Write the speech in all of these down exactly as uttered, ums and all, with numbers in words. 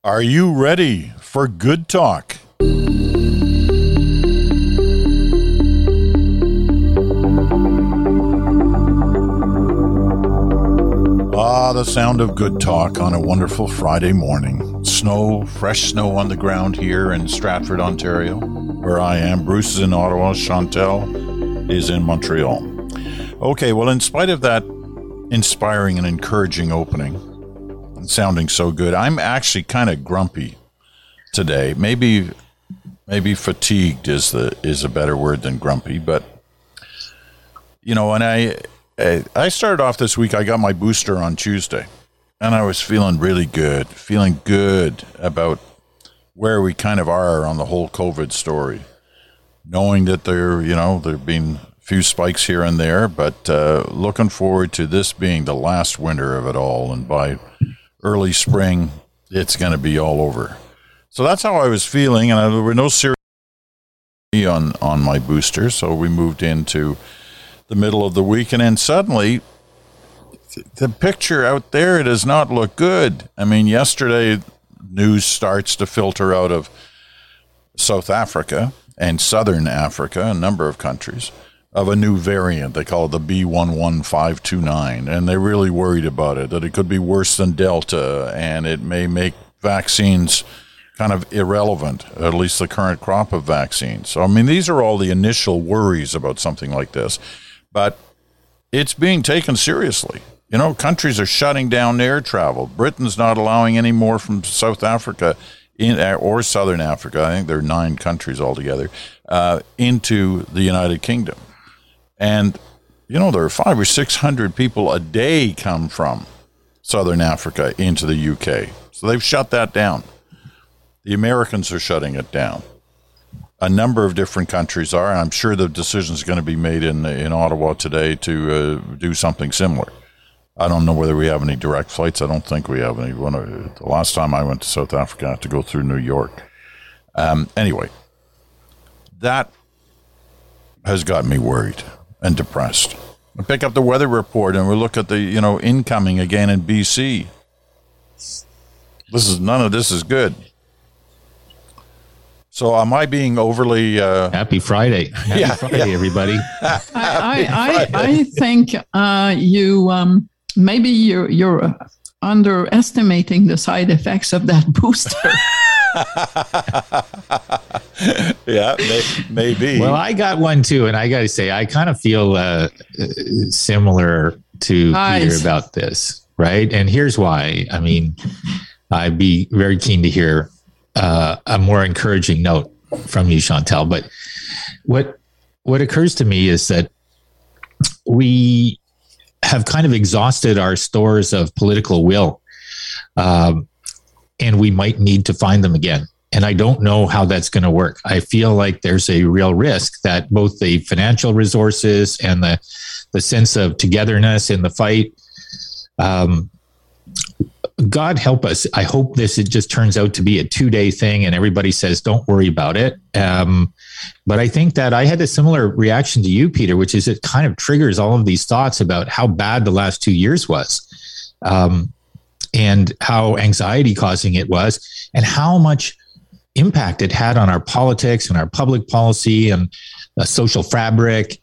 Are you ready for good talk? Ah, the sound of good talk on a wonderful Friday morning. Snow, fresh snow on the ground here in Stratford, Ontario, where I am. Bruce is in Ottawa. Chantel is in Montreal. Okay, well, in spite of that inspiring and encouraging opening, and sounding so good, I'm actually kind of grumpy today. Maybe, maybe fatigued is the is a better word than grumpy. But you know, and I. I started off this week, I got my booster on Tuesday, and I was feeling really good, feeling good about where we kind of are on the whole COVID story, knowing that there, you know, there have been a few spikes here and there, but uh, looking forward to this being the last winter of it all, and by early spring, it's going to be all over. So that's how I was feeling, and there were no serious on, on my booster, so we moved into the middle of the week, and then suddenly the picture out there does not look good. I mean, yesterday news starts to filter out of South Africa and Southern Africa, a number of countries, of a new variant. They call it the B one one five two nine, and they're really worried about it, that it could be worse than Delta, and it may make vaccines kind of irrelevant, at least the current crop of vaccines. So, I mean, these are all the initial worries about something like this. But it's being taken seriously. You know, countries are shutting down air travel. Britain's not allowing any more from South Africa in, or Southern Africa. I think there are nine countries altogether uh, into the United Kingdom. And, you know, there are five or six hundred people a day come from Southern Africa into the U K. So they've shut that down. The Americans are shutting it down. A number of different countries are, and I'm sure the decision is going to be made in in Ottawa today to uh, do something similar. I don't know whether we have any direct flights. I don't think we have any. One of, the last time I went to South Africa, I had to go through New York. Um, anyway, that has got me worried and depressed. I pick up the weather report and we look at the, you know, incoming again in B C. This is none of this is good. So am I being overly... Uh, Happy Friday. Happy yeah, Friday, yeah. everybody. I, I, I, I think uh, you um, maybe you're, you're underestimating the side effects of that booster. yeah, may, maybe. Well, I got one too, and I got to say, I kind of feel uh, similar to Nice. Peter about this, right? And here's why. I mean, I'd be very keen to hear Uh, a more encouraging note from you, Chantel. But what what occurs to me is that we have kind of exhausted our stores of political will, um, and we might need to find them again. And I don't know how that's going to work. I feel like there's a real risk that both the financial resources and the the sense of togetherness in the fight. Um, God help us. I hope this it just turns out to be a two-day thing and everybody says, don't worry about it. Um, but I think that I had a similar reaction to you, Peter, which is it kind of triggers all of these thoughts about how bad the last two years was um, and how anxiety causing it was and how much impact it had on our politics and our public policy and the social fabric.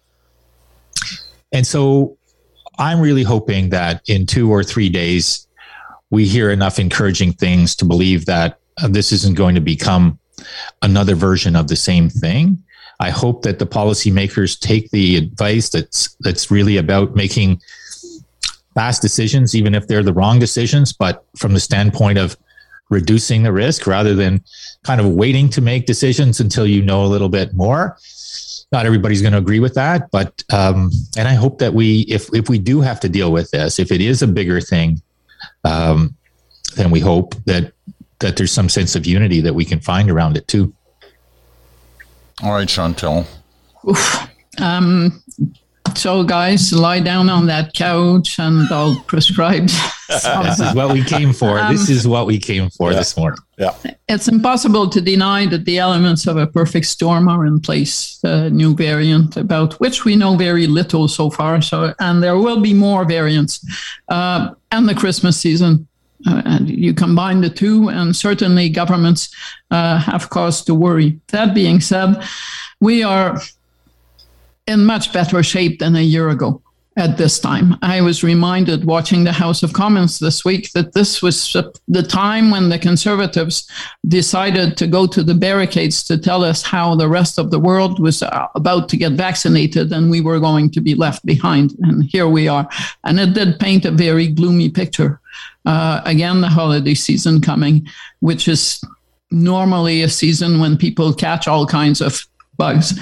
And so I'm really hoping that in two or three days, we hear enough encouraging things to believe that uh, this isn't going to become another version of the same thing. I hope that the policymakers take the advice that's that's really about making fast decisions, even if they're the wrong decisions, but from the standpoint of reducing the risk rather than kind of waiting to make decisions until you know a little bit more. Not everybody's going to agree with that, but um, and I hope that we, if if we do have to deal with this, if it is a bigger thing, Um, then we hope that that there's some sense of unity that we can find around it too. All right, Chantel. Oof. Um, so, guys, lie down on that couch and I'll prescribe some. This is what we came for. Um, this is what we came for yeah. this morning. Yeah. It's impossible to deny that the elements of a perfect storm are in place. The new variant, about which we know very little so far. So, and there will be more variants. Uh, and the Christmas season Uh, and you combine the two, and certainly governments uh, have cause to worry. That being said, we are in much better shape than a year ago at this time. I was reminded watching the House of Commons this week that this was the time when the Conservatives decided to go to the barricades to tell us how the rest of the world was about to get vaccinated and we were going to be left behind. And here we are. And it did paint a very gloomy picture. Uh, again, the holiday season coming, which is normally a season when people catch all kinds of bugs.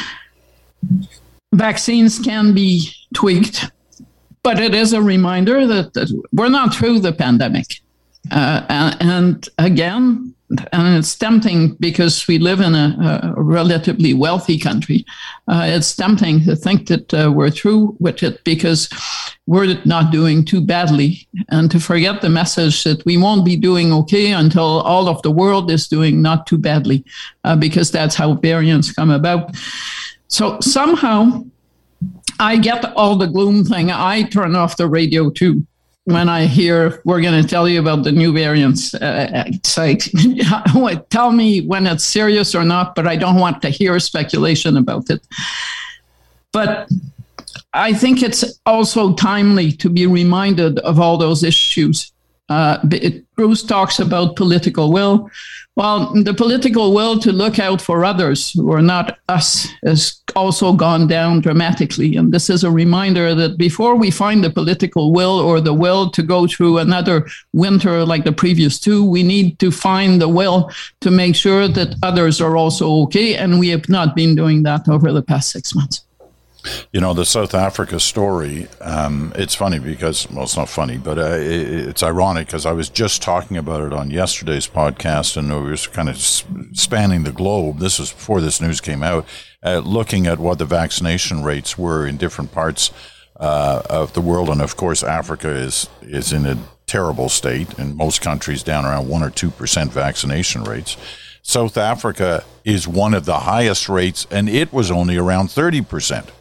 Vaccines can be tweaked, but it is a reminder that, that we're not through the pandemic. Uh, and, and again, and it's tempting because we live in a, a relatively wealthy country. Uh, it's tempting to think that uh, we're through with it because we're not doing too badly, and to forget the message that we won't be doing okay until all of the world is doing not too badly, uh, because that's how variants come about. So somehow I get all the gloom thing. I turn off the radio too when I hear we're going to tell you about the new variants. Uh, it's like, tell me when it's serious or not, but I don't want to hear speculation about it. But I think it's also timely to be reminded of all those issues. Uh, it, Bruce talks about political will. Well, the political will to look out for others who are not us has also gone down dramatically. And this is a reminder that before we find the political will or the will to go through another winter like the previous two, we need to find the will to make sure that others are also okay. And we have not been doing that over the past six months. You know, the South Africa story, um, it's funny because, well, it's not funny, but uh, it, it's ironic because I was just talking about it on yesterday's podcast, and we were kind of spanning the globe. This was before this news came out, uh, looking at what the vaccination rates were in different parts uh, of the world. And, of course, Africa is, is in a terrible state, in most countries down around one or two percent vaccination rates. South Africa is one of the highest rates, and it was only around thirty percent.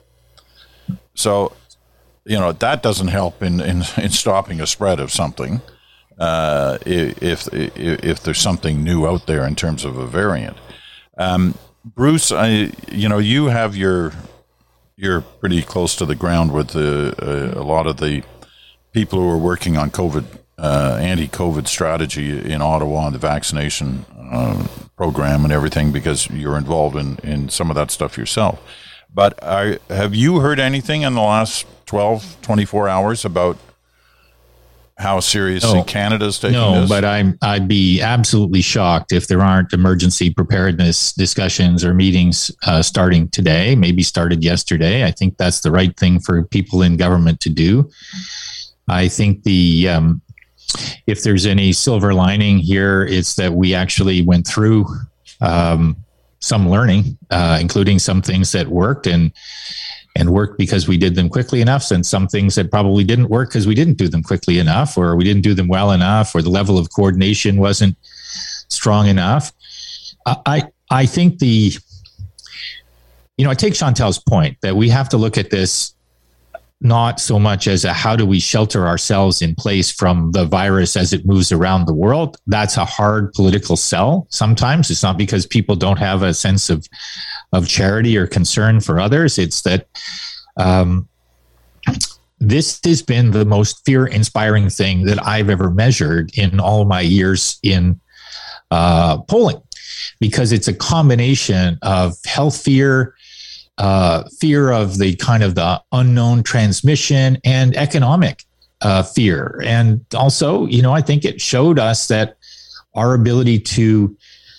So, you know, that doesn't help in, in, in stopping a spread of something uh, if, if if there's something new out there in terms of a variant. Um, Bruce, I, you know, you have your, you're pretty close to the ground with the, uh, a lot of the people who are working on COVID, uh, anti-COVID strategy in Ottawa and the vaccination uh, program and everything, because you're involved in, in some of that stuff yourself. But are, have you heard anything in the last twelve, twenty-four hours about how seriously no, Canada's taking no, this? No, but I'm, I'd be absolutely shocked if there aren't emergency preparedness discussions or meetings uh, starting today, maybe started yesterday. I think that's the right thing for people in government to do. I think the um, if there's any silver lining here, it's that we actually went through um, some learning, uh, including some things that worked and and worked because we did them quickly enough, and some things that probably didn't work because we didn't do them quickly enough, or we didn't do them well enough, or the level of coordination wasn't strong enough. I I think the, you know, I take Chantel's point that we have to look at this not so much as a how do we shelter ourselves in place from the virus as it moves around the world. That's a hard political sell. Sometimes it's not because people don't have a sense of of charity or concern for others. It's that um, this has been the most fear-inspiring thing that I've ever measured in all my years in uh, polling, because it's a combination of health fear, Uh, fear of the kind of the unknown transmission, and economic uh, fear. And also, you know, I think it showed us that our ability to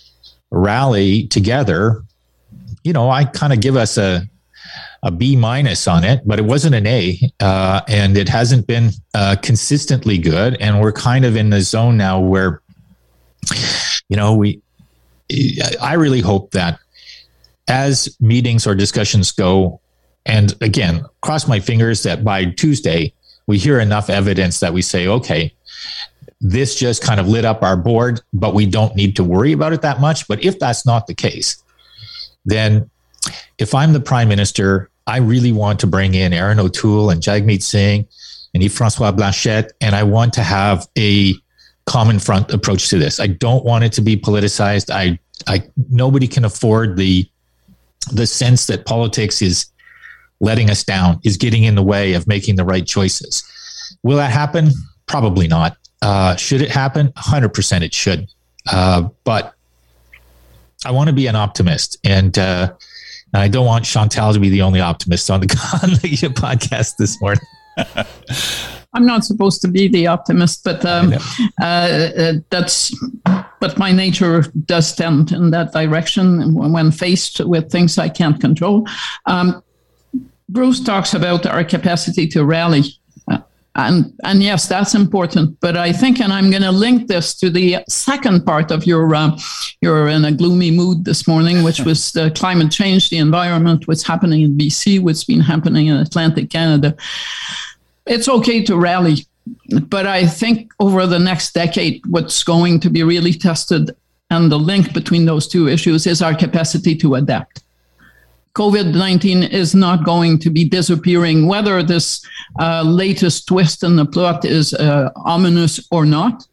rally together, you know, I kind of give us a, a B minus on it, but it wasn't an A, uh, and it hasn't been uh, consistently good. And we're kind of in the zone now where, you know, we, I really hope that as meetings or discussions go, and again, cross my fingers that by Tuesday, we hear enough evidence that we say, okay, this just kind of lit up our board, but we don't need to worry about it that much. But if that's not the case, then if I'm the prime minister, I really want to bring in Erin O'Toole and Jagmeet Singh and Yves-François Blanchet, and I want to have a common front approach to this. I don't want it to be politicized. I, I, nobody can afford the, the sense that politics is letting us down, is getting in the way of making the right choices. Will that happen? Probably not. Uh, should it happen? one hundred percent it should. Uh, but I want to be an optimist, and uh, I don't want Chantal to be the only optimist on the, on the podcast this morning. I'm not supposed to be the optimist, but um, uh, uh, that's but my nature does tend in that direction when faced with things I can't control. Um, Bruce talks about our capacity to rally. Uh, and, and yes, that's important. But I think, and I'm going to link this to the second part of your, uh, you're in a gloomy mood this morning, which was the climate change, the environment, what's happening in B C, what's been happening in Atlantic Canada. It's okay to rally. But I think over the next decade, what's going to be really tested, and the link between those two issues, is our capacity to adapt. COVID nineteen is not going to be disappearing, whether this uh, latest twist in the plot is uh, ominous or not.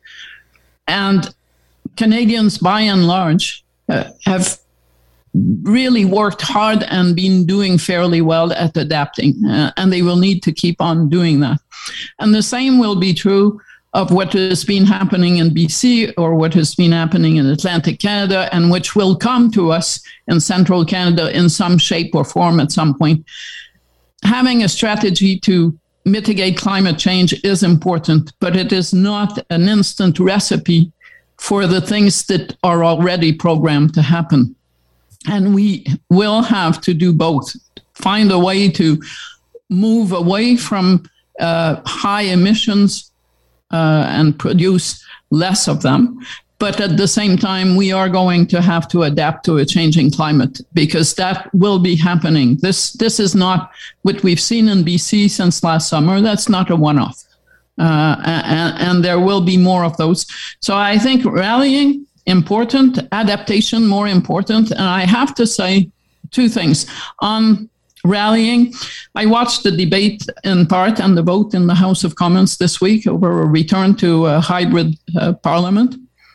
And Canadians, by and large, uh, have really worked hard and been doing fairly well at adapting, uh, and they will need to keep on doing that. And the same will be true of what has been happening in B C or what has been happening in Atlantic Canada, and which will come to us in central Canada in some shape or form at some point. Having a strategy to mitigate climate change is important, but it is not an instant recipe for the things that are already programmed to happen. And we will have to do both. Find a way to move away from uh, high emissions uh, and produce less of them. But at the same time, we are going to have to adapt to a changing climate, because that will be happening. This this is not what we've seen in B C since last summer. That's not a one-off. Uh, and, and there will be more of those. So I think rallying, important, adaptation, more important. And I have to say two things. On rallying, I watched the debate in part and the vote in the House of Commons this week over a return to a hybrid uh, parliament.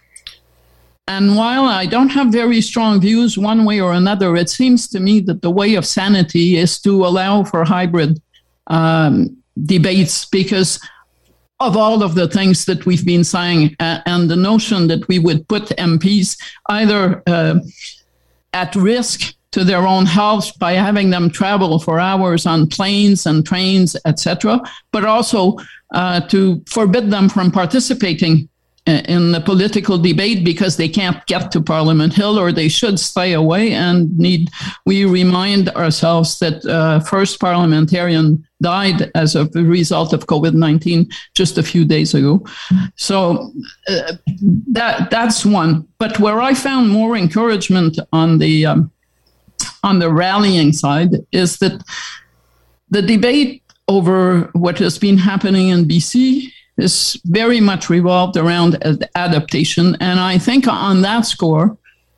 And while I don't have very strong views one way or another, it seems to me that the way of sanity is to allow for hybrid um, debates, because of all of the things that we've been saying, uh, and the notion that we would put M Ps either uh, at risk to their own health by having them travel for hours on planes and trains, et cetera, but also uh, to forbid them from participating in the political debate because they can't get to Parliament Hill, or they should stay away. And need we remind ourselves that uh, first parliamentarian died as a result of COVID nineteen just a few days ago. So uh, that that's one. But where I found more encouragement on the um, on the rallying side is that the debate over what has been happening in B C is very much revolved around adaptation. And I think on that score,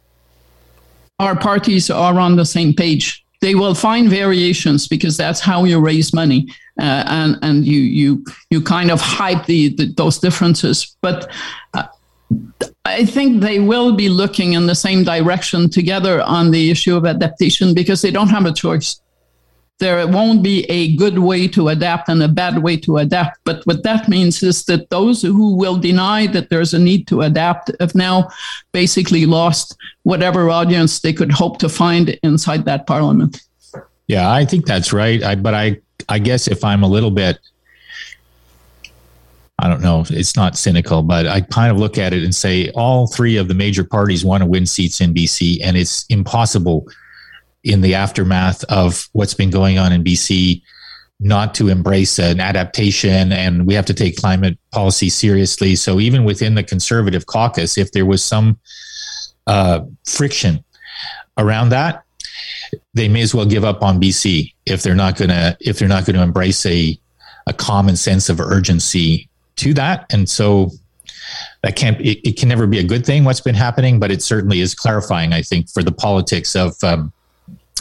our parties are on the same page. They will find variations because that's how you raise money, uh, and and you you you kind of hype the, the those differences. But uh, I think they will be looking in the same direction together on the issue of adaptation, because they don't have a choice. There won't be a good way to adapt and a bad way to adapt. But what that means is that those who will deny that there's a need to adapt have now basically lost whatever audience they could hope to find inside that parliament. Yeah, I think that's right. I, but I, I guess if I'm a little bit, I don't know, it's not cynical, but I kind of look at it and say all three of the major parties want to win seats in B C, and it's impossible in the aftermath of what's been going on in B C not to embrace an adaptation, and we have to take climate policy seriously. So even within the Conservative caucus, if there was some uh, friction around that, they may as well give up on B C if they're not gonna if they're not going to embrace a a common sense of urgency to that. And so that can't it, it can never be a good thing what's been happening, but it certainly is clarifying, I think, for the politics of um,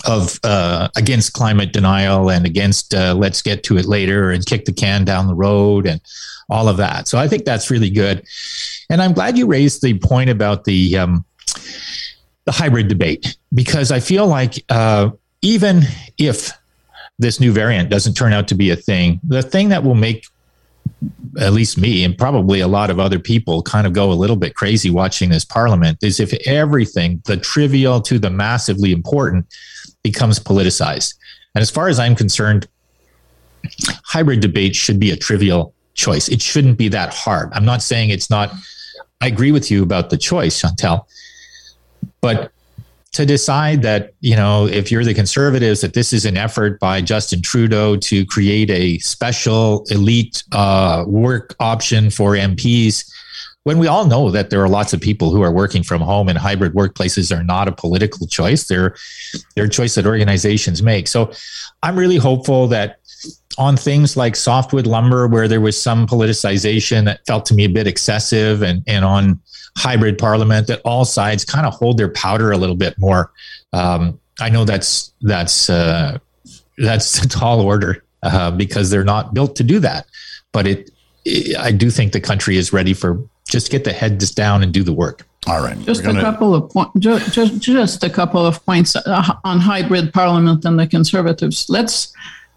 of uh, against climate denial and against uh, let's get to it later and kick the can down the road and all of that. So I think that's really good. And I'm glad you raised the point about the um, the hybrid debate, because I feel like uh, even if this new variant doesn't turn out to be a thing, the thing that will make at least me and probably a lot of other people kind of go a little bit crazy watching this parliament is if everything, the trivial to the massively important, becomes politicized. And as far as I'm concerned, hybrid debate should be a trivial choice. It shouldn't be that hard. I'm not saying it's not. I agree with you about the choice, Chantal, but to decide that, you know, if you're the Conservatives, that this is an effort by Justin Trudeau to create a special elite uh, work option for M Ps, when we all know that there are lots of people who are working from home and hybrid workplaces are not a political choice. They're, they're a choice that organizations make. So I'm really hopeful that on things like softwood lumber, where there was some politicization that felt to me a bit excessive, and, and on hybrid parliament, that all sides kind of hold their powder a little bit more. Um, I know that's that's uh, that's a tall order uh, because they're not built to do that. But it, it, I do think the country is ready for just get the heads down and do the work. All right, just gonna... a couple of points. Just, just just a couple of points on hybrid parliament and the Conservatives. Let's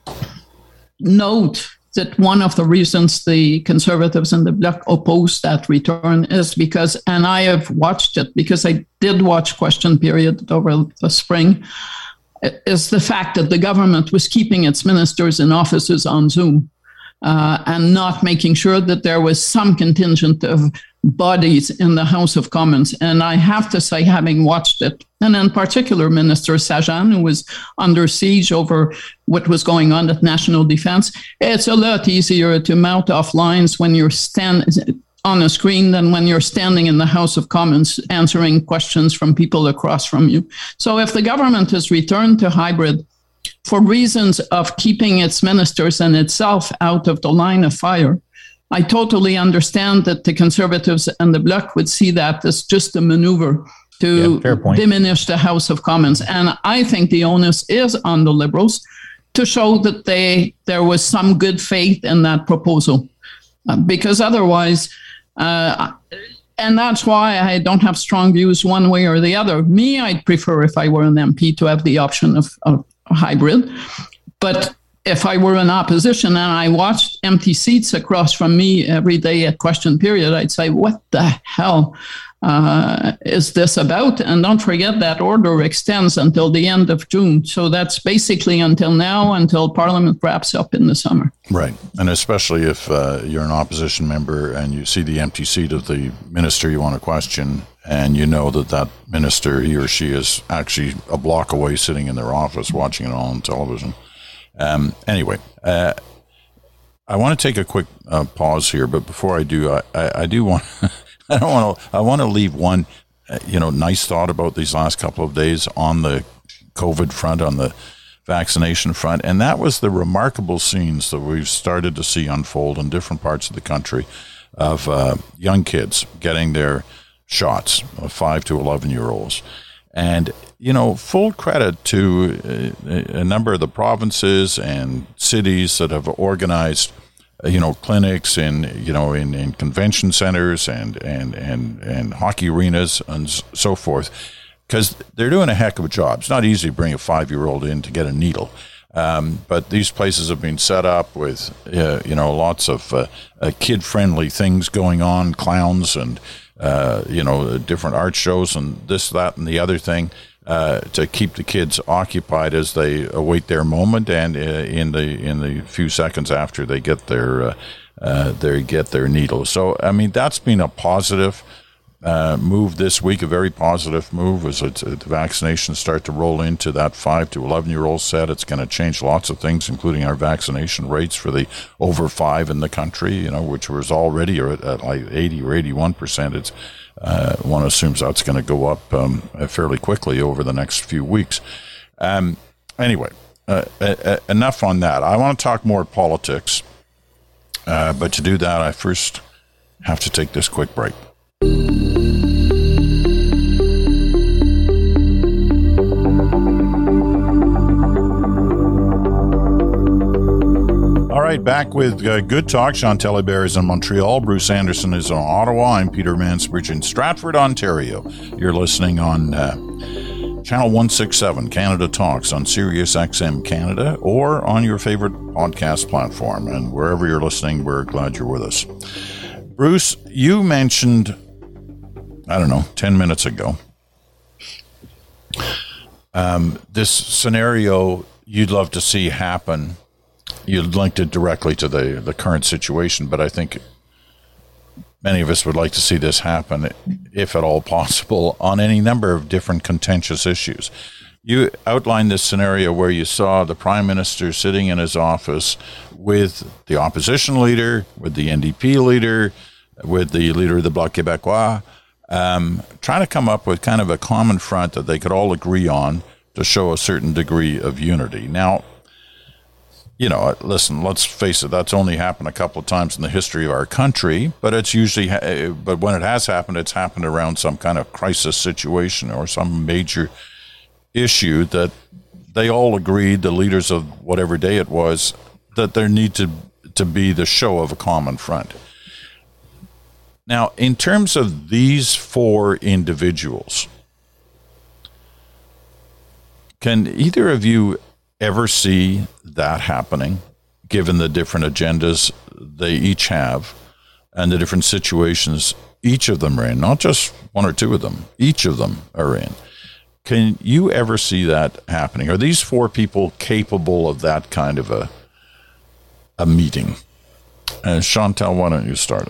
note that one of the reasons the Conservatives and the Bloc oppose that return is because, and I have watched it because I did watch Question Period over the spring, is the fact that the government was keeping its ministers in offices on Zoom uh, and not making sure that there was some contingent of bodies in the House of Commons. And I have to say, having watched it, and in particular, Minister Sajjan, who was under siege over what was going on at National Defense, it's a lot easier to mount off lines when you're stand on a screen than when you're standing in the House of Commons answering questions from people across from you. So if the government has returned to hybrid for reasons of keeping its ministers and itself out of the line of fire, I totally understand that the Conservatives and the Bloc would see that as just a maneuver to yeah, diminish the House of Commons. And I think the onus is on the Liberals to show that they there was some good faith in that proposal. Uh, because otherwise, uh, and that's why I don't have strong views one way or the other. Me, I'd prefer, if I were an M P, to have the option of, of hybrid. But if I were in opposition and I watched empty seats across from me every day at Question Period, I'd say, what the hell uh, is this about? And don't forget that order extends until the end of June. So that's basically until now, until Parliament wraps up in the summer. Right. And especially if uh, you're an opposition member and you see the empty seat of the minister you want to question, and you know that that minister, he or she, is actually a block away sitting in their office watching it all on television. Um, anyway, uh, I want to take a quick uh, pause here, but before I do, I, I, I do want, I don't want to, I want to leave one, uh, you know, nice thought about these last couple of days on the COVID front, on the vaccination front, and that was the remarkable scenes that we've started to see unfold in different parts of the country of uh, young kids getting their shots, of five to eleven year olds. And, you know, full credit to a, a number of the provinces and cities that have organized, you know, clinics in, you know, in, in convention centers and, and, and, and hockey arenas and so forth, because they're doing a heck of a job. It's not easy to bring a five-year-old in to get a needle. Um, but these places have been set up with, uh, you know, lots of uh, uh, kid-friendly things going on, clowns and, Uh, you know, different art shows and this, that, and the other thing uh, to keep the kids occupied as they await their moment, and uh, in the in the few seconds after they get their uh, uh, they get their needle. So, I mean, that's been a positive uh, move this week, a very positive move as it, uh, the vaccinations start to roll into that five to eleven year old set. It's going to change lots of things, including our vaccination rates for the over five in the country, you know, which was already at, at like eighty or eighty-one percent. It's, uh, one assumes that's going to go up um, fairly quickly over the next few weeks. Um, anyway, uh, uh, enough on that. I want to talk more politics, uh, but to do that, I first have to take this quick break. right, back with uh, Good Talk. Chantal Hébert is in Montreal. Bruce Anderson is in Ottawa. I'm Peter Mansbridge in Stratford, Ontario. You're listening on uh, Channel one sixty-seven, Canada Talks, on Sirius X M Canada, or on your favorite podcast platform. And wherever you're listening, we're glad you're with us. Bruce, you mentioned, I don't know, ten minutes ago, um, this scenario you'd love to see happen. You linked it directly to the, the current situation, but I think many of us would like to see this happen, if at all possible, on any number of different contentious issues. You outlined this scenario where you saw the Prime Minister sitting in his office with the opposition leader, with the N D P leader, with the leader of the Bloc Québécois, um, trying to come up with kind of a common front that they could all agree on to show a certain degree of unity. Now, you know, listen, let's face it, that's only happened a couple of times in the history of our country, but it's usually, but when it has happened, it's happened around some kind of crisis situation or some major issue that they all agreed, the leaders of whatever day it was, that there need to, to be the show of a common front. Now, in terms of these four individuals, can either of you ever see that happening, given the different agendas they each have and the different situations each of them are in, not just one or two of them, each of them are in? Can you ever see that happening? Are these four people capable of that kind of a a meeting? And Chantal, why don't you start?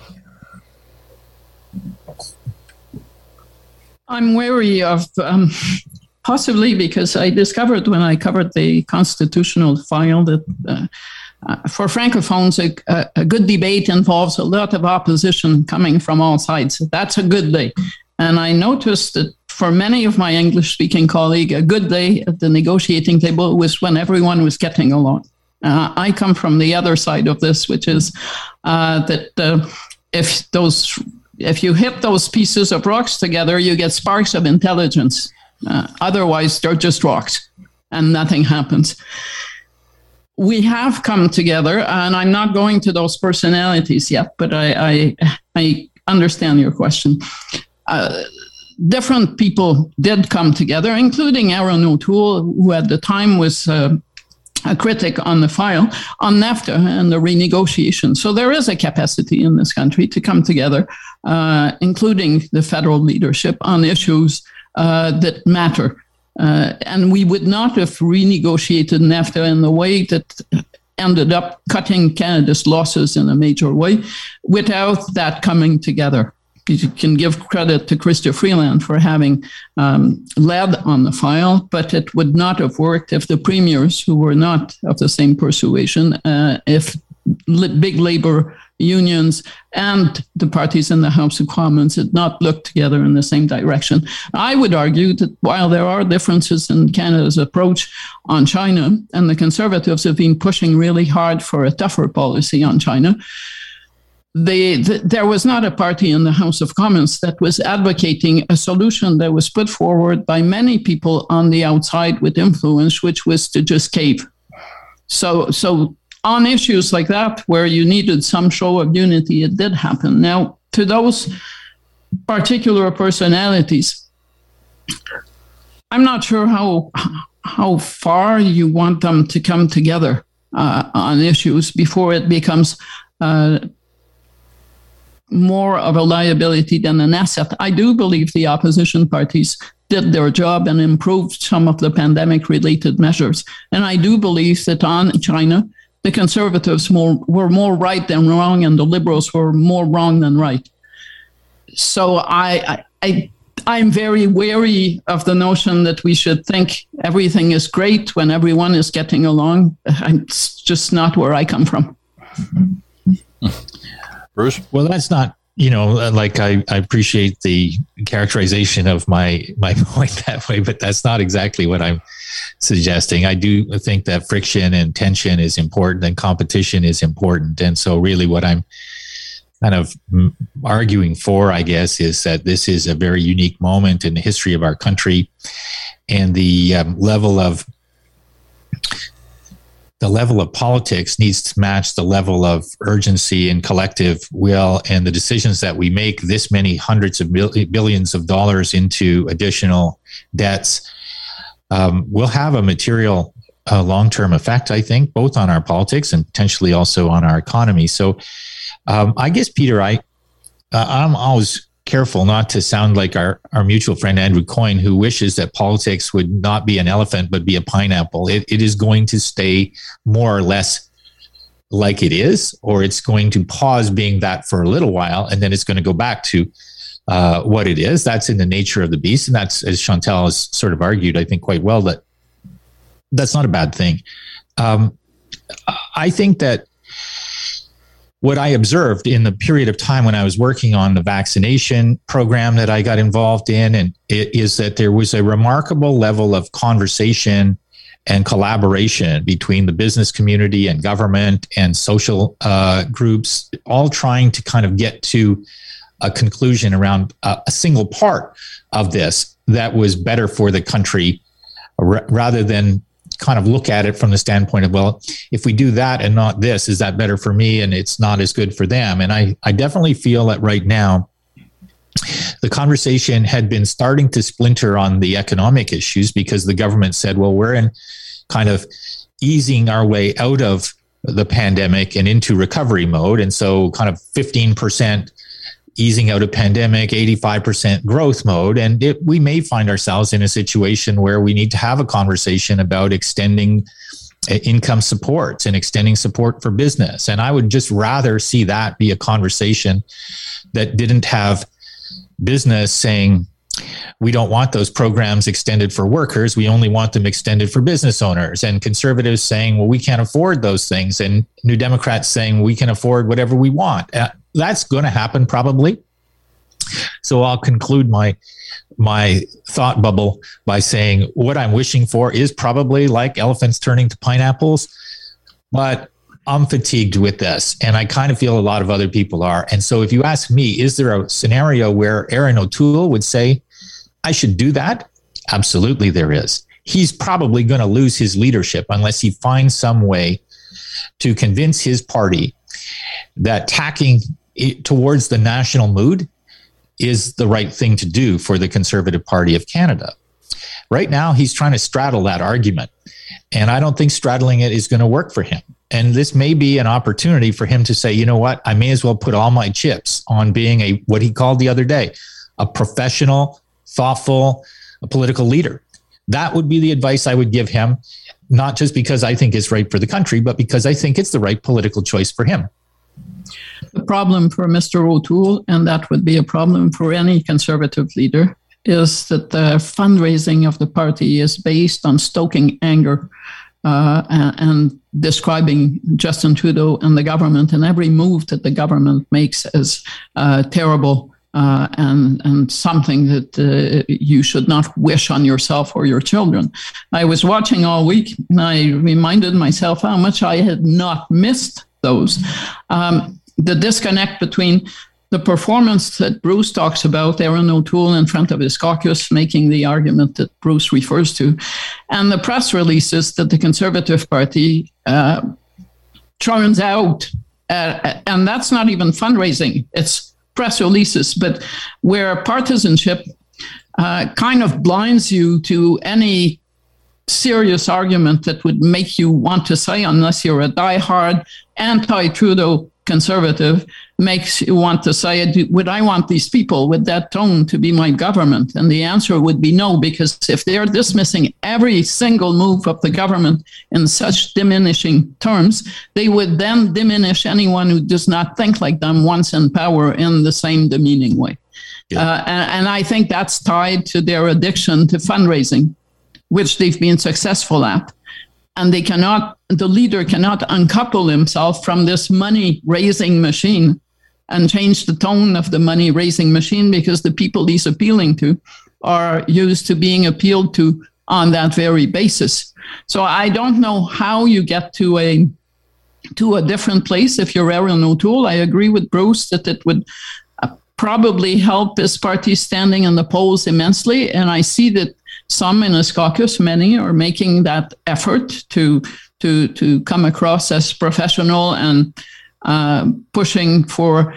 I'm wary of... Um Possibly because I discovered when I covered the constitutional file that uh, uh, for Francophones, a, a good debate involves a lot of opposition coming from all sides. That's a good day. And I noticed that for many of my English-speaking colleagues, a good day at the negotiating table was when everyone was getting along. Uh, I come from the other side of this, which is uh, that uh, if those, if you hit those pieces of rocks together, you get sparks of intelligence. Uh, otherwise, they're just rocks and nothing happens. We have come together, and I'm not going to those personalities yet, but I, I, I understand your question. Uh, different people did come together, including Aaron O'Toole, who at the time was uh, a critic on the file, on NAFTA and the renegotiation. So there is a capacity in this country to come together, uh, including the federal leadership, on issues Uh, that matter. Uh, and we would not have renegotiated NAFTA in the way that ended up cutting Canada's losses in a major way without that coming together. You can give credit to Chrystia Freeland for having um, led on the file, but it would not have worked if the premiers, who were not of the same persuasion, uh, if big labor unions and the parties in the House of Commons had not looked together in the same direction. I would argue that while there are differences in Canada's approach on China, and the Conservatives have been pushing really hard for a tougher policy on China, they, the, there was not a party in the House of Commons that was advocating a solution that was put forward by many people on the outside with influence, which was to just cave. So, so on issues like that, where you needed some show of unity, it did happen. Now, to those particular personalities, I'm not sure how how far you want them to come together uh, on issues before it becomes uh, more of a liability than an asset. I do believe the opposition parties did their job and improved some of the pandemic-related measures. And I do believe that on China, the Conservatives more, were more right than wrong, and the Liberals were more wrong than right. So I, I, I, I'm very wary of the notion that we should think everything is great when everyone is getting along. It's just not where I come from. Bruce? Well, that's not, you know, like I, I appreciate the characterization of my, my point that way, but that's not exactly what I'm suggesting. I do think that friction and tension is important and competition is important. And so really what I'm kind of arguing for, I guess, is that this is a very unique moment in the history of our country, and the um, level of the level of politics needs to match the level of urgency and collective will, and the decisions that we make this many hundreds of billions of dollars into additional debts um, will have a material uh, long-term effect, I think, both on our politics and potentially also on our economy. So um, I guess, Peter, I, uh, I'm always careful not to sound like our, our mutual friend Andrew Coyne, who wishes that politics would not be an elephant but be a pineapple. It, it is going to stay more or less like it is, or it's going to pause being that for a little while, and then it's going to go back to uh, what it is. That's in the nature of the beast, and that's, as Chantal has sort of argued, I think quite well, that that's not a bad thing. Um, I think that what I observed in the period of time when I was working on the vaccination program that I got involved in, and it is that there was a remarkable level of conversation and collaboration between the business community and government and social uh, groups, all trying to kind of get to a conclusion around a, a single part of this that was better for the country, r- rather than kind of look at it from the standpoint of, well, if we do that and not this, is that better for me? And it's not as good for them. And I, I definitely feel that right now, the conversation had been starting to splinter on the economic issues, because the government said, well, we're in kind of easing our way out of the pandemic and into recovery mode. And so kind of fifteen percent easing out of pandemic, eighty-five percent growth mode. And it, we may find ourselves in a situation where we need to have a conversation about extending income supports and extending support for business. And I would just rather see that be a conversation that didn't have business saying, we don't want those programs extended for workers. We only want them extended for business owners. And conservatives saying, well, we can't afford those things. And New Democrats saying we can afford whatever we want. Uh, that's going to happen probably. So I'll conclude my my thought bubble by saying what I'm wishing for is probably like elephants turning to pineapples. But I'm fatigued with this, and I kind of feel a lot of other people are. And so if you ask me, is there a scenario where Erin O'Toole would say, I should do that? Absolutely there is. He's probably going to lose his leadership unless he finds some way to convince his party that tacking it towards the national mood is the right thing to do for the Conservative Party of Canada. Right now, he's trying to straddle that argument, and I don't think straddling it is going to work for him. And this may be an opportunity for him to say, you know what, I may as well put all my chips on being a, what he called the other day, a professional, thoughtful, a political leader. That would be the advice I would give him, not just because I think it's right for the country, but because I think it's the right political choice for him. The problem for Mister O'Toole, and that would be a problem for any Conservative leader, is that the fundraising of the party is based on stoking anger uh, and, and describing Justin Trudeau and the government and every move that the government makes as uh, terrible uh, and, and something that uh, you should not wish on yourself or your children. I was watching all week, and I reminded myself how much I had not missed those. Um, the disconnect between the performance that Bruce talks about, Erin O'Toole in front of his caucus making the argument that Bruce refers to, and the press releases that the Conservative Party uh, churns out. Uh, and that's not even fundraising, it's press releases, but where partisanship uh, kind of blinds you to any serious argument that would make you want to say, unless you're a diehard anti-Trudeau Conservative, makes you want to say, would I want these people with that tone to be my government? And the answer would be no, because if they're dismissing every single move of the government in such diminishing terms, they would then diminish anyone who does not think like them once in power in the same demeaning way. Yeah. Uh, and, and I think that's tied to their addiction to fundraising, which they've been successful at. And they cannot, the leader cannot uncouple himself from this money-raising machine and change the tone of the money-raising machine, because the people he's appealing to are used to being appealed to on that very basis. So I don't know how you get to a to a different place if you're Erin O'Toole. I agree with Bruce that it would uh, probably help his party standing in the polls immensely. And I see that some in his caucus, many, are making that effort to to to come across as professional and uh, pushing for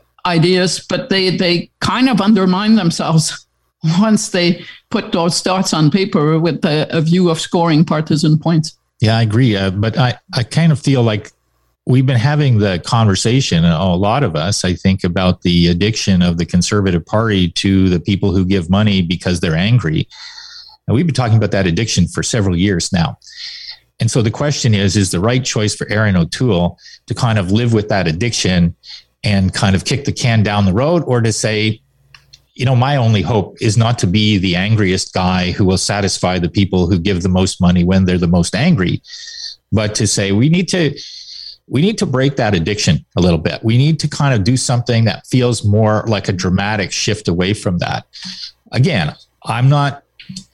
ideas, but they, they kind of undermine themselves once they put those thoughts on paper with a, a view of scoring partisan points. Yeah, I agree. Uh, but I, I kind of feel like we've been having the conversation, a lot of us, I think, about the addiction of the Conservative Party to the people who give money because they're angry. And we've been talking about that addiction for several years now. And so the question is, is the right choice for Erin O'Toole to kind of live with that addiction and kind of kick the can down the road, or to say, you know, my only hope is not to be the angriest guy who will satisfy the people who give the most money when they're the most angry, but to say we need to we need to break that addiction a little bit. We need to kind of do something that feels more like a dramatic shift away from that. Again, I'm not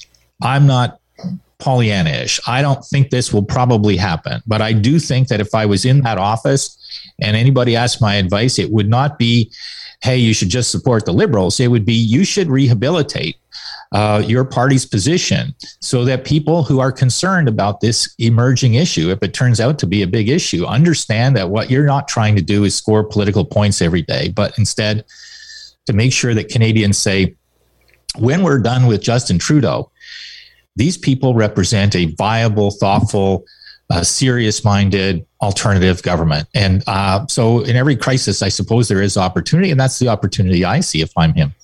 I'm not Pollyanna-ish. I don't think this will probably happen, but I do think that if I was in that office and anybody asked my advice, it would not be, hey, you should just support the Liberals. It would be, you should rehabilitate uh, your party's position so that people who are concerned about this emerging issue, if it turns out to be a big issue, understand that what you're not trying to do is score political points every day, but instead to make sure that Canadians say, when we're done with Justin Trudeau, these people represent a viable, thoughtful, uh, serious-minded alternative government. And uh, so in every crisis, I suppose there is opportunity, and that's the opportunity I see if I'm him.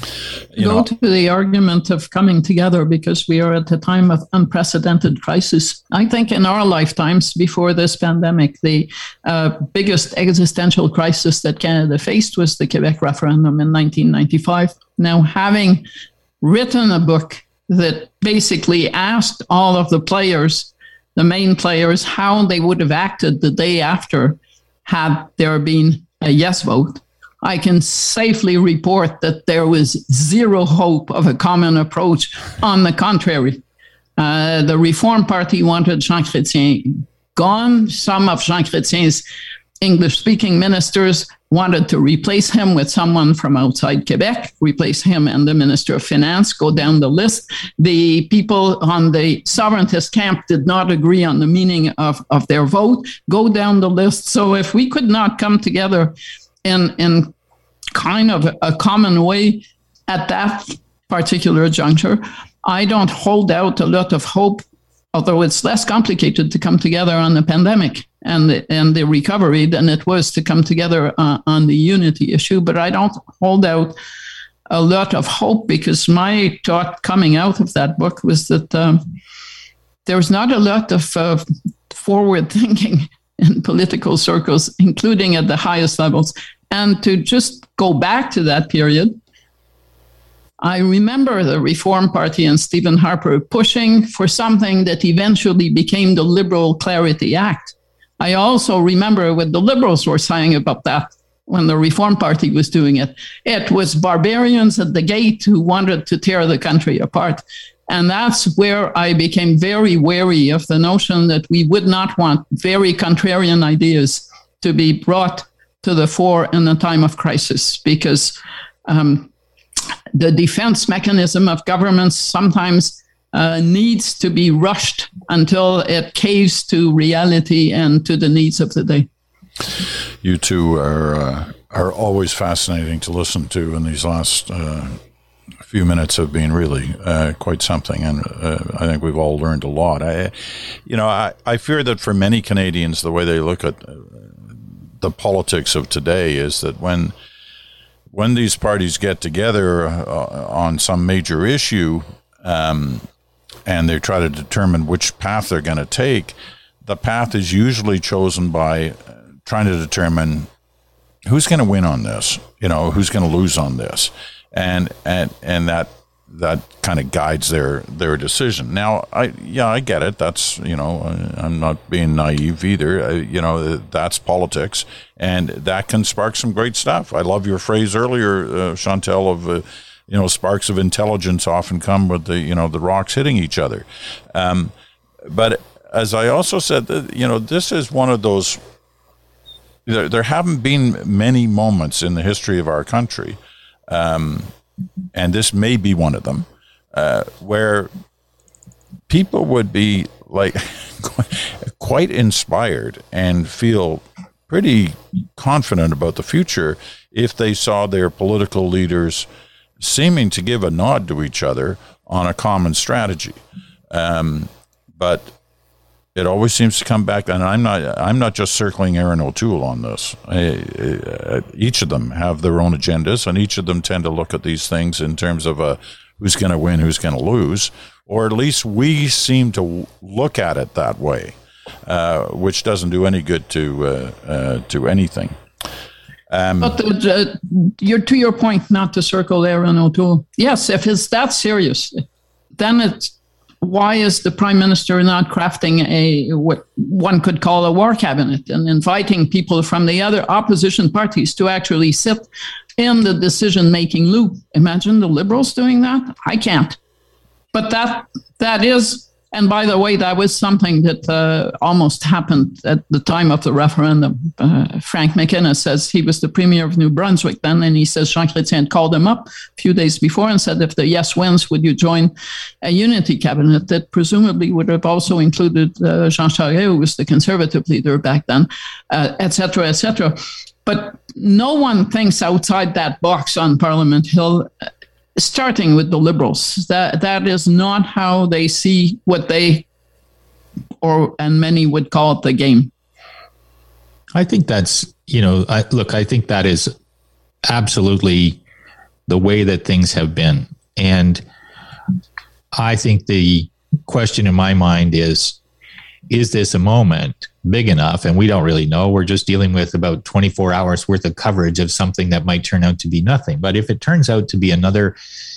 You Go know, to the argument of coming together because we are at a time of unprecedented crisis. I think in our lifetimes before this pandemic, the uh, biggest existential crisis that Canada faced was the Quebec referendum in nineteen ninety-five. Now, having written a book that basically asked all of the players, the main players, how they would have acted the day after had there been a yes vote, I can safely report that there was zero hope of a common approach. On the contrary, uh, the Reform Party wanted Jean Chrétien gone. Some of Jean Chrétien's English-speaking ministers wanted to replace him with someone from outside Quebec, replace him and the Minister of Finance, go down the list. The people on the sovereigntist camp did not agree on the meaning of, of their vote, go down the list. So if we could not come together in, in kind of a common way at that particular juncture, I don't hold out a lot of hope, although it's less complicated to come together on the pandemic and the, and the recovery than it was to come together uh, on the unity issue. But I don't hold out a lot of hope because my thought coming out of that book was that um, there's not a lot of uh, forward thinking in political circles, including at the highest levels. And to just go back to that period, I remember the Reform Party and Stephen Harper pushing for something that eventually became the Liberal Clarity Act. I also remember what the Liberals were saying about that when the Reform Party was doing it. It was barbarians at the gate who wanted to tear the country apart. And that's where I became very wary of the notion that we would not want very contrarian ideas to be brought to the fore in a time of crisis, because um, the defense mechanism of governments sometimes uh, needs to be rushed until it caves to reality and to the needs of the day. You two are uh, are always fascinating to listen to, and these last uh, few minutes have been really uh, quite something, and uh, I think we've all learned a lot. I, you know, I, I fear that for many Canadians, the way they look at uh, the politics of today is that when when these parties get together uh, on some major issue um, and they try to determine which path they're going to take, the path is usually chosen by trying to determine who's going to win on this, you know, who's going to lose on this, and and and that that kind of guides their their decision. Now, I yeah, I get it. That's, you know, I'm not being naive either. I, you know, that's politics, and that can spark some great stuff. I love your phrase earlier, uh, Chantal, of uh, you know, sparks of intelligence often come with the you know the rocks hitting each other. Um, but as I also said, that, you know, this is one of those. There, there haven't been many moments in the history of our country. Um, and this may be one of them, uh, where people would be like quite inspired and feel pretty confident about the future if they saw their political leaders seeming to give a nod to each other on a common strategy. Um, but it always seems to come back, and I'm not I'm not just circling Erin O'Toole on this. I, I, each of them have their own agendas, and each of them tend to look at these things in terms of uh, who's going to win, who's going to lose, or at least we seem to look at it that way, uh, which doesn't do any good to uh, uh, to anything. Um, but the, the, you're, to your point, not to circle Erin O'Toole. Yes, if it's that serious, then it's why is the Prime Minister not crafting a what one could call a war cabinet and inviting people from the other opposition parties to actually sit in the decision-making loop? Imagine the Liberals doing that. I can't. But that that is, and by the way, that was something that uh, almost happened at the time of the referendum. Uh, Frank McInnes says he was the Premier of New Brunswick then, and he says Jean Chrétien called him up a few days before and said, if the yes wins, would you join a unity cabinet that presumably would have also included uh, Jean Charest, who was the Conservative leader back then, uh, et cetera, et cetera. But no one thinks outside that box on Parliament Hill, starting with the Liberals. That that is not how they see what they, or and many would call it, the game. I think that's, you know, I, look, I think that is absolutely the way that things have been. And I think the question in my mind is, is this a moment big enough? And we don't really know. We're just dealing with about twenty-four hours worth of coverage of something that might turn out to be nothing. But if it turns out to be another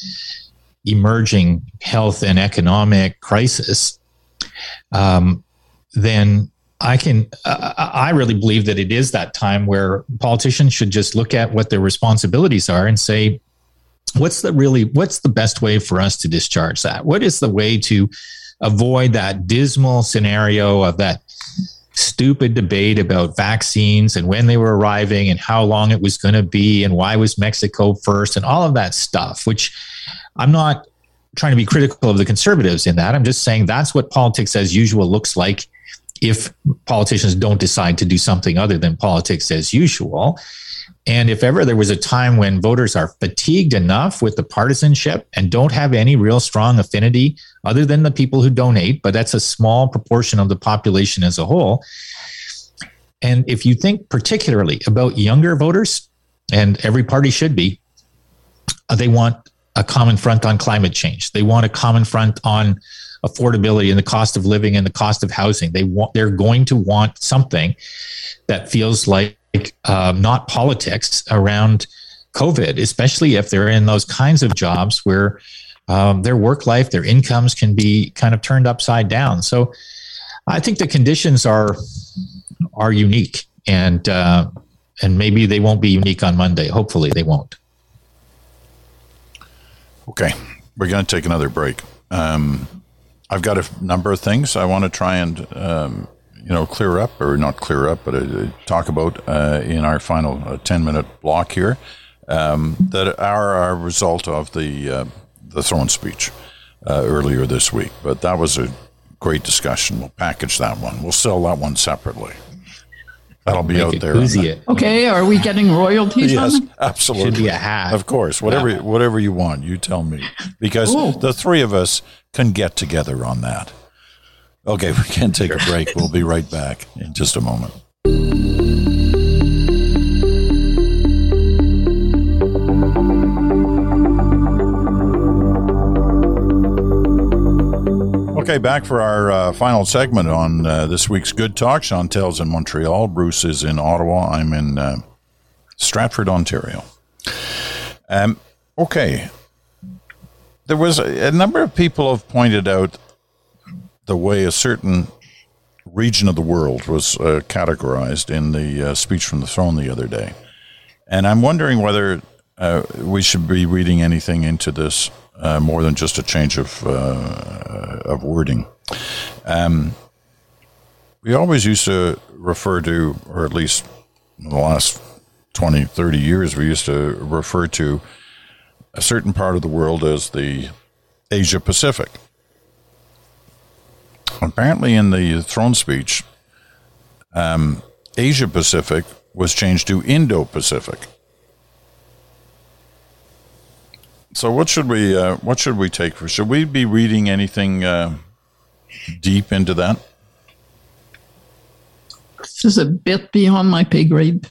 emerging health and economic crisis, um, then I can, uh, I really believe that it is that time where politicians should just look at what their responsibilities are and say, what's the really, what's the best way for us to discharge that? What is the way to avoid that dismal scenario of that stupid debate about vaccines and when they were arriving and how long it was going to be and why was Mexico first and all of that stuff, which I'm not trying to be critical of the Conservatives in that. I'm just saying that's what politics as usual looks like if politicians don't decide to do something other than politics as usual. And if ever there was a time when voters are fatigued enough with the partisanship and don't have any real strong affinity other than the people who donate, but that's a small proportion of the population as a whole. And if you think particularly about younger voters, and every party should be, they want a common front on climate change. They want a common front on affordability and the cost of living and the cost of housing. They want, they're going to want something that feels like Uh, not politics around COVID, especially if they're in those kinds of jobs where um, their work life, their incomes can be kind of turned upside down. So I think the conditions are are unique, and uh, and maybe they won't be unique on Monday. Hopefully they won't. Okay, we're going to take another break. Um, I've got a number of things I want to try and um, you know, clear up, or not clear up, but uh, talk about uh, in our final uh, ten minute block here um, that are a result of the uh, the throne speech uh, earlier this week. But that was a great discussion. We'll package that one. We'll sell that one separately. That'll be Make out there. The, okay, are we getting royalties yes, on it? Absolutely. Should be a hat. Of course, whatever yeah. whatever you want, you tell me, because Ooh. the three of us can get together on that. Okay, we can take a break. We'll be right back in just a moment. Okay, back for our uh, final segment on uh, this week's Good Talk. Chantel's in Montreal. Bruce is in Ottawa. I'm in uh, Stratford, Ontario. Um, okay. There was a, a number of people have pointed out the way a certain region of the world was uh, categorized in the uh, speech from the throne the other day. And I'm wondering whether uh, we should be reading anything into this uh, more than just a change of, uh, of wording. Um, we always used to refer to, or at least in the last twenty, thirty years, we used to refer to a certain part of the world as the Asia Pacific. Apparently in the throne speech, Um, Asia Pacific was changed to Indo-Pacific. So what should we uh, what should we take for? Should we be reading anything uh, deep into that? This is a bit beyond my pay grade,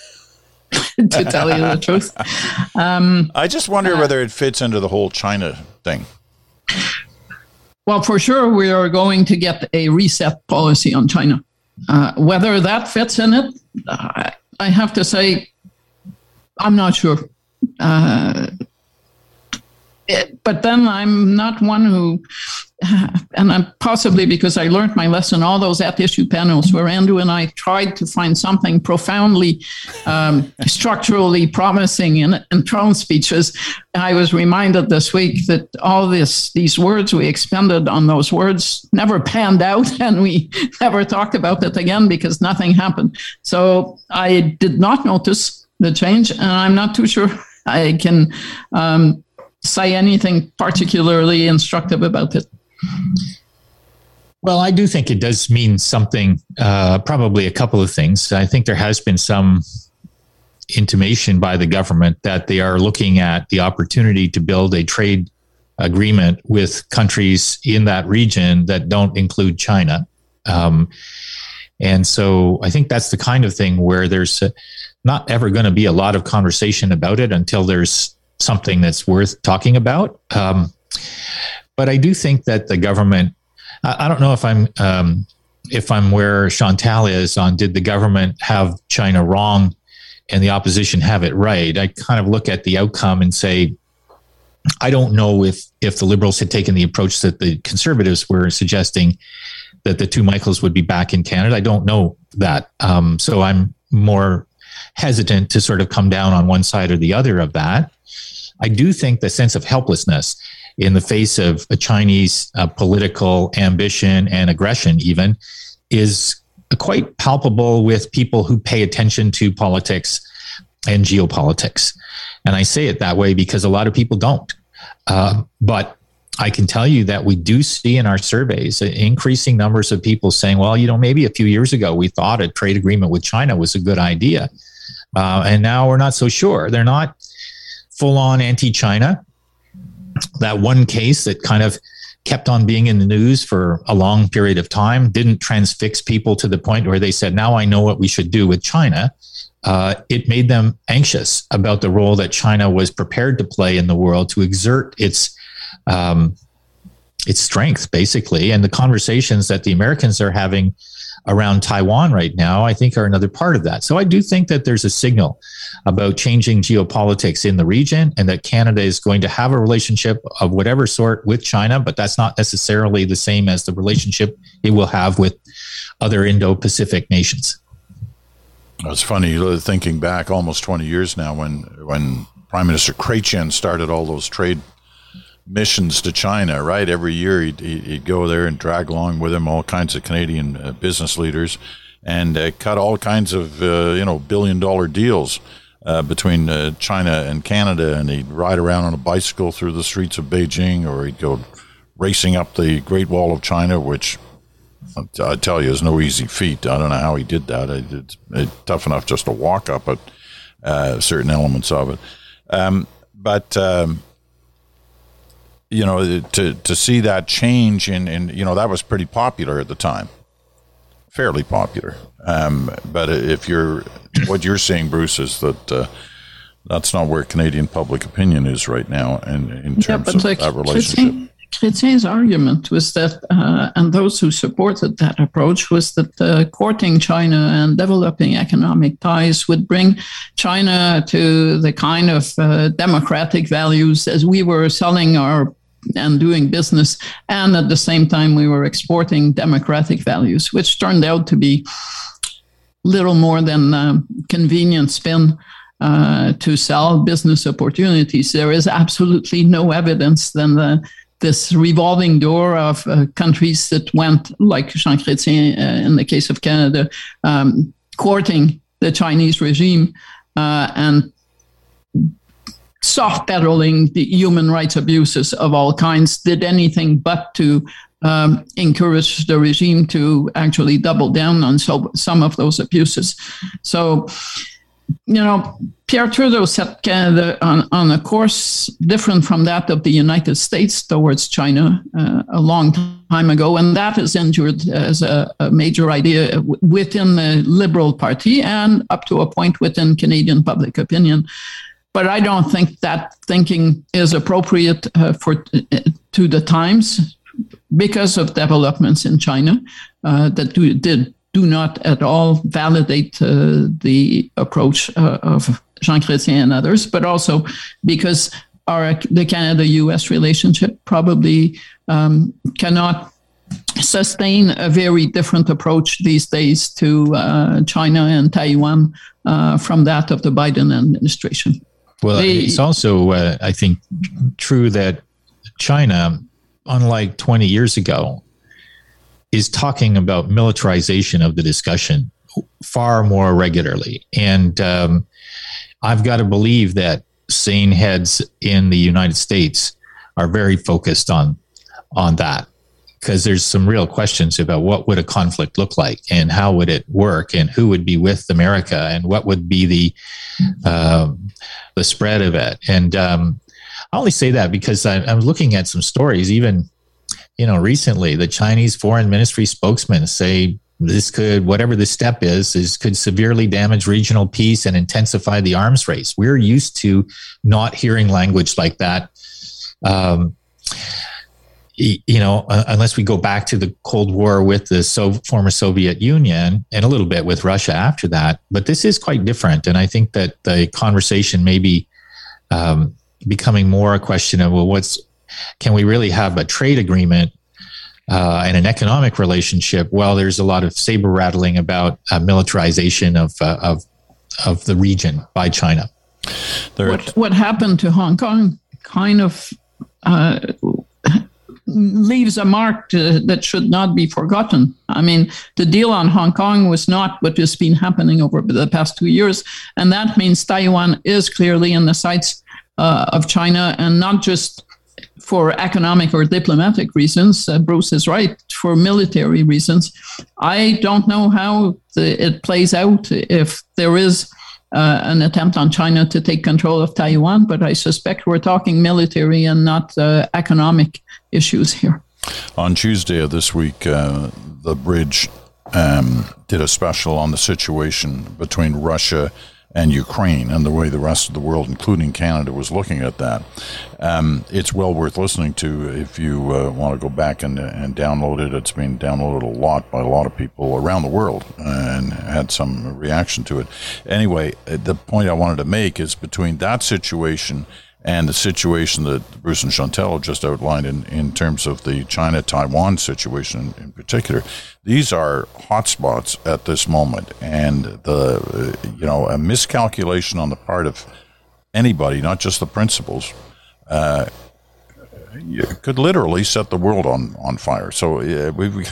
to tell you the truth. Um, I just wonder uh, whether it fits into the whole China thing. Well, for sure, we are going to get a reset policy on China. Uh, whether that fits in it, uh, I have to say, I'm not sure. Uh, it, but then I'm not one who, and I'm possibly because I learned my lesson, all those at-issue panels where Andrew and I tried to find something profoundly um, structurally promising in, in Trump's speeches. I was reminded this week that all this, these words we expended on those words never panned out, and we never talked about it again because nothing happened. So I did not notice the change, and I'm not too sure I can um, say anything particularly instructive about it. Well, I do think it does mean something, uh, probably a couple of things. I think there has been some intimation by the government that they are looking at the opportunity to build a trade agreement with countries in that region that don't include China. Um, and so I think that's the kind of thing where there's uh, not ever going to be a lot of conversation about it until there's something that's worth talking about. Um, but I do think that the government, I, I don't know if I'm, um, if I'm where Chantal is on, did the government have China wrong and the opposition have it right? I kind of look at the outcome and say, I don't know if, if the Liberals had taken the approach that the Conservatives were suggesting, that the two Michaels would be back in Canada. I don't know that. Um, so I'm more hesitant to sort of come down on one side or the other of that. I do think the sense of helplessness in the face of a Chinese uh, political ambition and aggression even is quite palpable with people who pay attention to politics and geopolitics. And I say it that way because a lot of people don't. Uh, but I can tell you that we do see in our surveys increasing numbers of people saying, well, you know, maybe a few years ago we thought a trade agreement with China was a good idea. Uh, and now we're not so sure. They're not full on anti-China. That one case that kind of kept on being in the news for a long period of time didn't transfix people to the point where they said, now I know what we should do with China. Uh, it made them anxious about the role that China was prepared to play in the world to exert its um, its strength, basically. And the conversations that the Americans are having around Taiwan right now, I think, are another part of that. So I do think that there's a signal about changing geopolitics in the region and that Canada is going to have a relationship of whatever sort with China, but that's not necessarily the same as the relationship it will have with other Indo-Pacific nations. It's funny thinking back almost twenty years now when, when Prime Minister Chrétien started all those trade missions to China, right? Every year he'd, he'd go there and drag along with him all kinds of Canadian uh, business leaders and uh, cut all kinds of, uh, you know, billion dollar deals uh, between uh, China and Canada. And he'd ride around on a bicycle through the streets of Beijing, or he'd go racing up the Great Wall of China, which I tell you is no easy feat. I don't know how he did that. It's, it's tough enough just to walk up it, uh, certain elements of it. Um, but, um, you know, to, to see that change in, in, you know, that was pretty popular at the time, fairly popular. Um, but if you're, what you're saying, Bruce, is that uh, that's not where Canadian public opinion is right now in, in terms yeah, of like, that relationship. Chrétien's argument was that, uh, and those who supported that approach, was that uh, courting China and developing economic ties would bring China to the kind of uh, democratic values as we were selling our and doing business, and at the same time we were exporting democratic values, which turned out to be little more than a convenient spin uh, to sell business opportunities. There is absolutely no evidence than the this revolving door of uh, countries that went, like Jean Chrétien uh, in the case of Canada, um, courting the Chinese regime uh, and soft pedaling the human rights abuses of all kinds, did anything but to um, encourage the regime to actually double down on so, some of those abuses. So, you know, Pierre Trudeau set Canada on, on a course different from that of the United States towards China uh, a long time ago, and that is endured as a, a major idea w- within the Liberal Party and up to a point within Canadian public opinion. But I don't think that thinking is appropriate uh, for uh, to the times because of developments in China uh, that do, did do not at all validate uh, the approach uh, of Jean Chrétien and others, but also because our the Canada-U S relationship probably um, cannot sustain a very different approach these days to uh, China and Taiwan uh, from that of the Biden administration. Well, they, it's also, uh, I think, true that China, unlike twenty years ago, is talking about militarization of the discussion far more regularly. And um, I've got to believe that sane heads in the United States are very focused on on that, because there's some real questions about what would a conflict look like and how would it work and who would be with America and what would be the um, the spread of it. And um, I only say that because I, I'm looking at some stories, even you know, recently, the Chinese foreign ministry spokesman say this could, whatever the step is, is could severely damage regional peace and intensify the arms race. We're used to not hearing language like that, um, you know, uh, unless we go back to the Cold War with the so- former Soviet Union and a little bit with Russia after that. But this is quite different. And I think that the conversation may be um, becoming more a question of, well, what's, can we really have a trade agreement uh, and an economic relationship? Well, there's a lot of saber rattling about uh, militarization of, uh, of of the region by China. What, what happened to Hong Kong kind of uh, leaves a mark to, that should not be forgotten. I mean, the deal on Hong Kong was not what has been happening over the past two years, and that means Taiwan is clearly in the sights uh, of China, and not just for economic or diplomatic reasons. uh, Bruce is right, for military reasons. I don't know how the, it plays out if there is uh, an attempt on China to take control of Taiwan, but I suspect we're talking military and not uh, economic issues here. On Tuesday of this week, uh, The Bridge um, did a special on the situation between Russia and Ukraine and the way the rest of the world, including Canada, was looking at that. Um, it's well worth listening to if you uh, want to go back and, and download it. It's been downloaded a lot by a lot of people around the world and had some reaction to it. Anyway, the point I wanted to make is between that situation and the situation that Bruce and Chantal just outlined in, in terms of the China-Taiwan situation in, in particular, these are hotspots at this moment. And the, you know, a miscalculation on the part of anybody, not just the principals, uh, could literally set the world on, on fire. So uh, we we,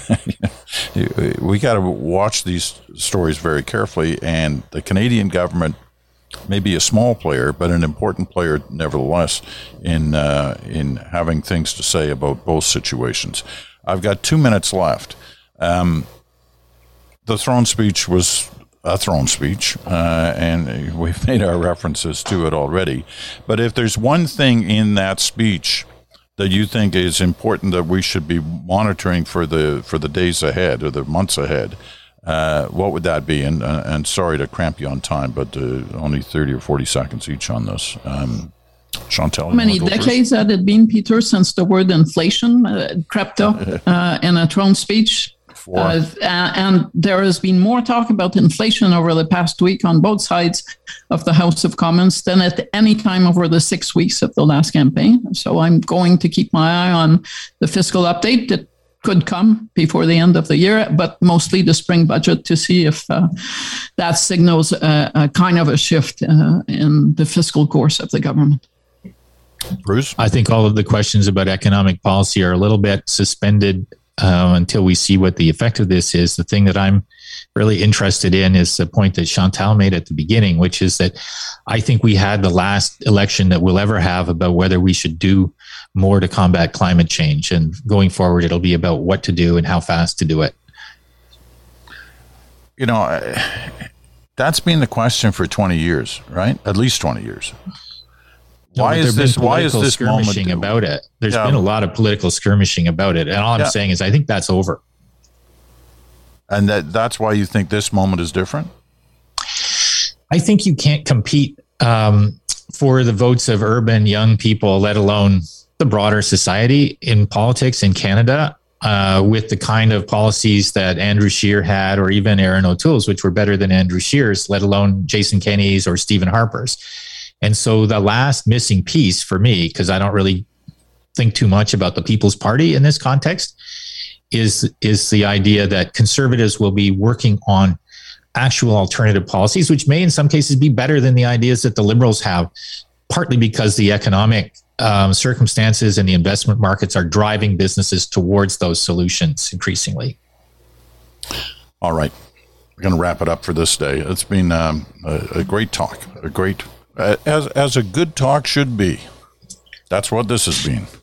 we got to watch these stories very carefully. And the Canadian government may be a small player, but an important player nevertheless in uh, in having things to say about both situations. I've got two minutes left. Um, the throne speech was a throne speech, uh, and we've made our references to it already. But if there's one thing in that speech that you think is important that we should be monitoring for the for the days ahead or the months ahead, Uh, what would that be? And uh, and sorry to cramp you on time, but uh, only thirty or forty seconds each on this. Um, Chantal, how many decades first? Had it been, Peter, since the word inflation uh, crept up uh, in a throne speech? Four. Uh, and there has been more talk about inflation over the past week on both sides of the House of Commons than at any time over the six weeks of the last campaign. So I'm going to keep my eye on the fiscal update that could come before the end of the year, but mostly the spring budget to see if uh, that signals a, a kind of a shift uh, in the fiscal course of the government. Bruce? I think all of the questions about economic policy are a little bit suspended uh, until we see what the effect of this is. The thing that I'm really interested in is the point that Chantal made at the beginning, which is that I think we had the last election that we'll ever have about whether we should do more to combat climate change. And going forward, it'll be about what to do and how fast to do it. You know, that's been the question for twenty years, right? At least twenty years. Why no, is this? Why is this skirmishing moment about it? There's yeah. been a lot of political skirmishing about it, and all I'm yeah. saying is, I think that's over. And that that's why you think this moment is different? I think you can't compete um, for the votes of urban young people, let alone the broader society in politics in Canada, uh, with the kind of policies that Andrew Scheer had, or even Erin O'Toole's, which were better than Andrew Scheer's, let alone Jason Kenney's or Stephen Harper's. And so the last missing piece for me, because I don't really think too much about the People's Party in this context, is, is the idea that Conservatives will be working on actual alternative policies, which may in some cases be better than the ideas that the Liberals have, partly because the economic um, circumstances and the investment markets are driving businesses towards those solutions increasingly. All right. We're going to wrap it up for this day. It's been um, a, a great talk, a great As as a good talk should be. That's what this has been.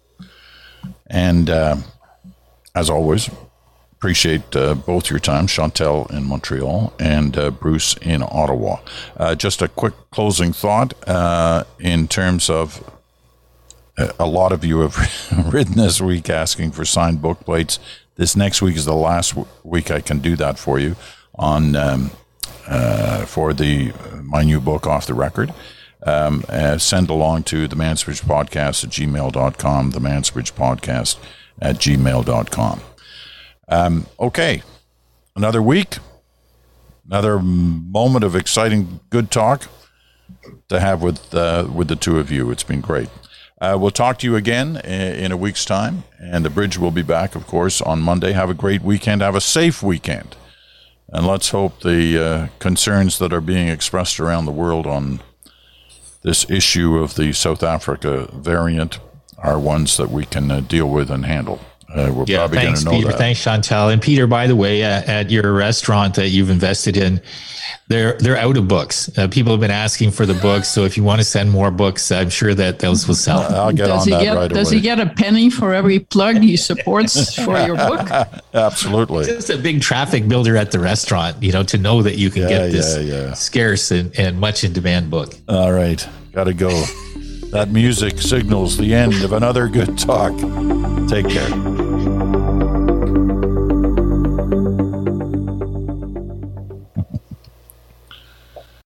And uh, as always, appreciate uh, both your time, Chantal in Montreal and uh, Bruce in Ottawa. Uh, just a quick closing thought uh, in terms of uh, a lot of you have written this week asking for signed book plates. This next week is the last w- week I can do that for you on um, uh, for the my new book, Off the Record. Um, uh, send along to the Mansbridge Podcast at gmail dot com, the Mansbridge Podcast at gmail dot com. Um, okay, another week, another moment of exciting good talk to have with uh, with the two of you. It's been great. Uh, we'll talk to you again in, in a week's time, and the Bridge will be back, of course, on Monday. Have a great weekend. Have a safe weekend. And let's hope the uh, concerns that are being expressed around the world on this issue of the South Africa variant are ones that we can uh, deal with and handle. Uh, we're yeah, probably going to know Peter. that. Thanks, Chantal. And Peter, by the way, uh, at your restaurant that you've invested in, they're they're out of books. Uh, people have been asking for the books, so if you want to send more books, I'm sure that those will sell. Uh, I'll get does on he that get, right Does away. he get a penny for every plug he supports for your book? Absolutely. It's just a big traffic builder at the restaurant, you know, to know that you can Yeah, get this yeah, yeah. scarce and, and much in demand book. All right. Got to go. That music signals the end of another good talk. Take care.